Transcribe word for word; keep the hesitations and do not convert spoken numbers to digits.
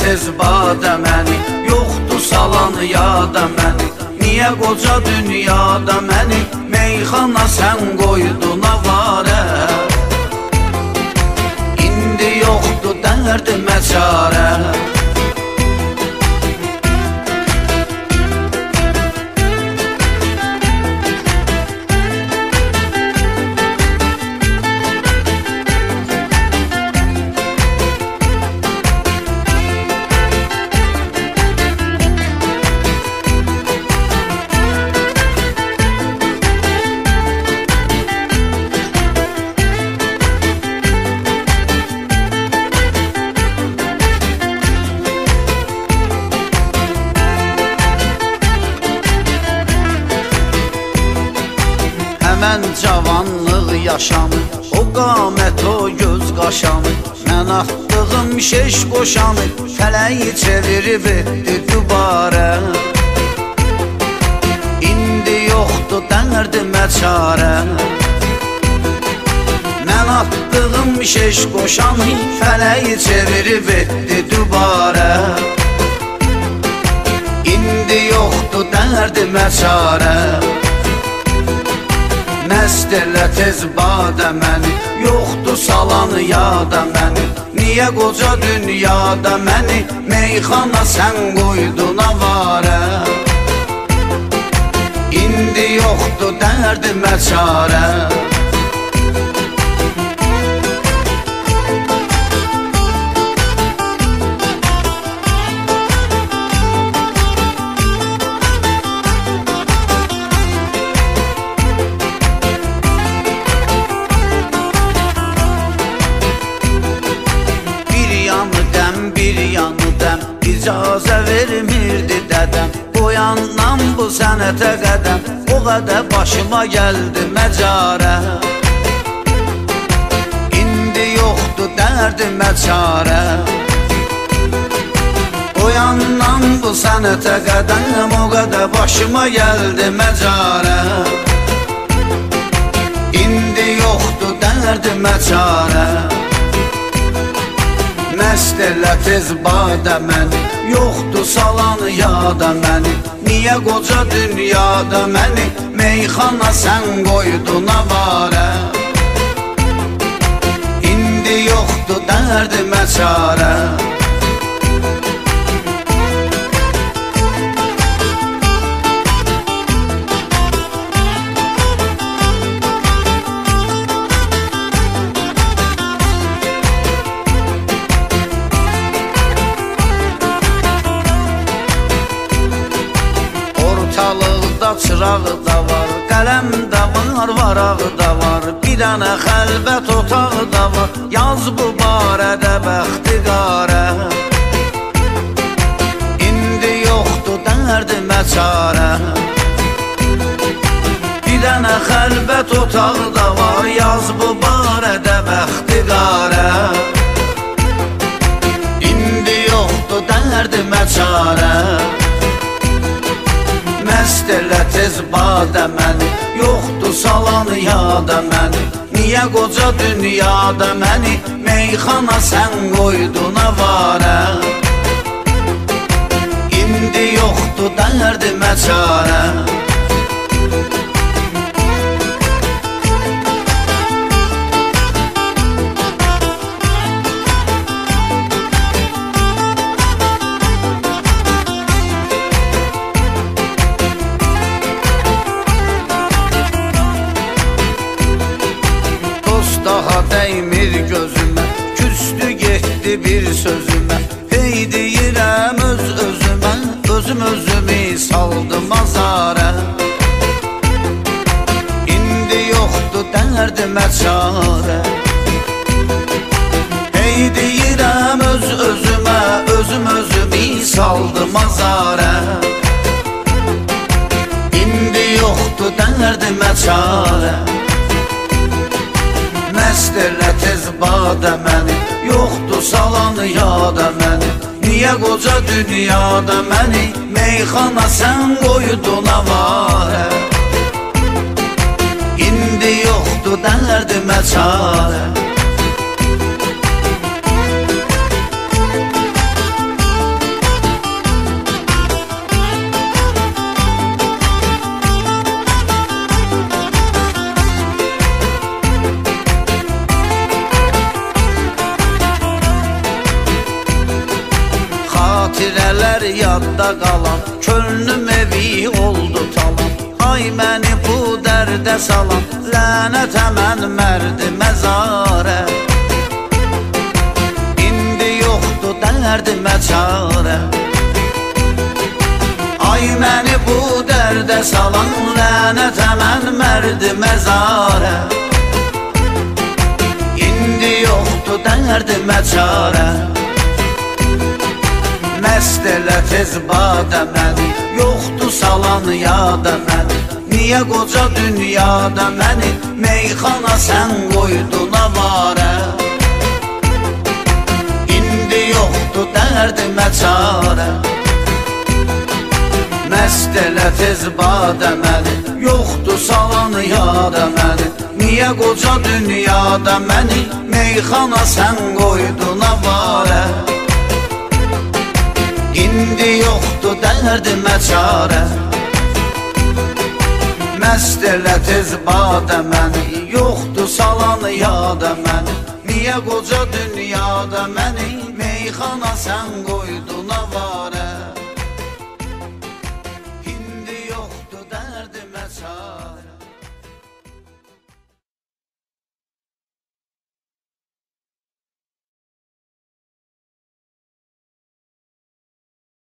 tez badə məni, yoxdur salan yada məni. Niyə qoca dünyada məni, meyxana sən qoydun avarə. İndi yoxdur dərdimə çarə. Mən cavanlıq yaşamı, o qamət, o göz qaşamı, mən atdığım şeş qoşanı, fələyi çevirib etdi dübarə. İndi yoxdur dərdimə çarə. Mən atdığım şeş qoşanı, fələyi çevirib etdi dübarə. İndi yoxdur dərdimə çarə. Məst elə tez badə məni, yoxdur salan yada məni. Niyə qoca dünyada məni, meyxana sən qoydun avarə. İndi yoxdur dərdimə çarə. İcazə vermirdi dədəm, o yandan bu sənətə qədəm, o qədər başıma gəldi məcarə. İndi yoxdur dərdimə çarə. O yandan bu sənətə qədəm, o qədər başıma gəldi məcarə. İndi yoxdur dərdimə çarə. Məst elə tez badə məni, yoxdur salan yada məni. Niyə qoca dünyada məni, meyxana sən qoydun avarə. İndi yoxdur dərdimə çarə. Çırağı da var, qələm də var, varağı da var, bir dənə xəlbət otağı da var, yaz bu barədə bəxtiqarə. İndi yoxdur dərdimə çarə. Bir dənə xəlbət otağı da var, yaz bu barədə bəxtiqarə. İndi yoxdur dərdimə çarə. Məst elə tez badə məni, yoxdur salan yada məni. Niyə qoca dünyada məni, meyxana sən qoydun avarə. İndi yoxdur dərdimə çarə. Daha dəymir gözümə, küstü getdi bir sözümə. Hey deyirəm öz özümə, özüm özümü saldım azarə. İndi yoxdur dərdimə çarə. Hey deyirəm öz özümə, özüm özümü saldım azarə. İndi yoxdur dərdimə çarə. Məst elə tez badə məni, yoxdur salan yada məni. Niyə qoca dünyada məni, meyxana sən qoydun avarə. İndi yoxdur dərdimə çarə. xatirələr yadda qalan, könlüm evi oldu talan. Ay məni bu dərdə salan, lənətə mən mərdi məzarə. İndi yoxdur dərdimə çarə. Ay məni bu dərdə salan, lənətə mən mərdi məzarə. İndi yoxdur dərdimə çarə. Məst elə tez badə məni, yoxdur salan yada məni. Niyə qoca dünyada məni, meyxana sən qoydun avarə. İndi yoxdur dərdimə çarə. Məst elə tez badə məni, yoxdur salan yada məni. Niyə qoca dünyada məni, meyxana sən qoydun avarə. İndi yoxdur dərdimə çarə. Məst elə tez badə məni, yoxdur salan yada məni. Niyə qoca dünyada məni, meyxana sən qoydun avarə.